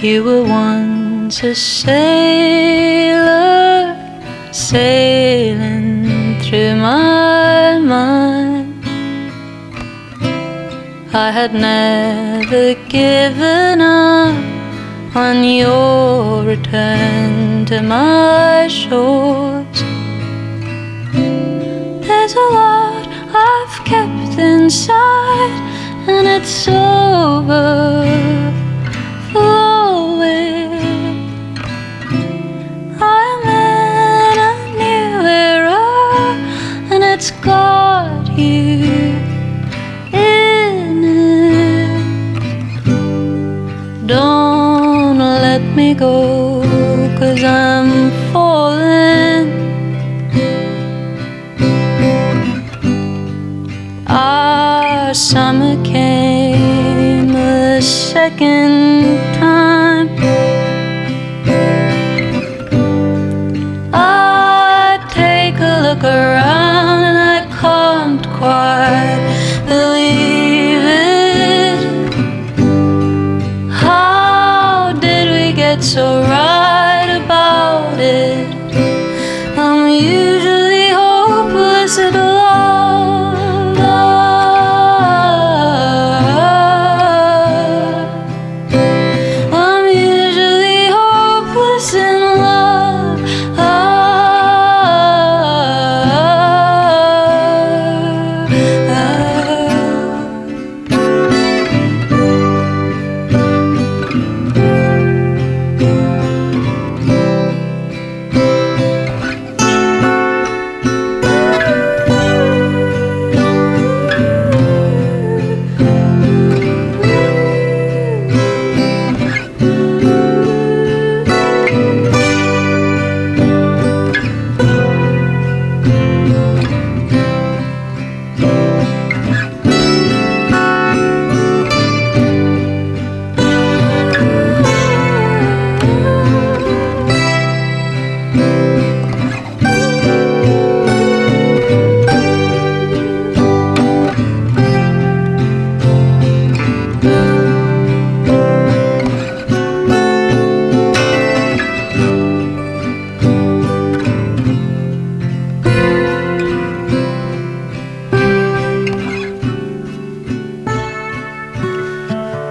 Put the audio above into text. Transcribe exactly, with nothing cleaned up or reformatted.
You were once a sailor, sailing through my mind. I had never given up on your return to my shores. There's a lot I've kept inside, and it's overflowing. I'm in a new era, and it's got you in it. Don't let me go, 'cause I'm falling. Our summer came a second time. I take a look around and I can't quite believe it. How did we get so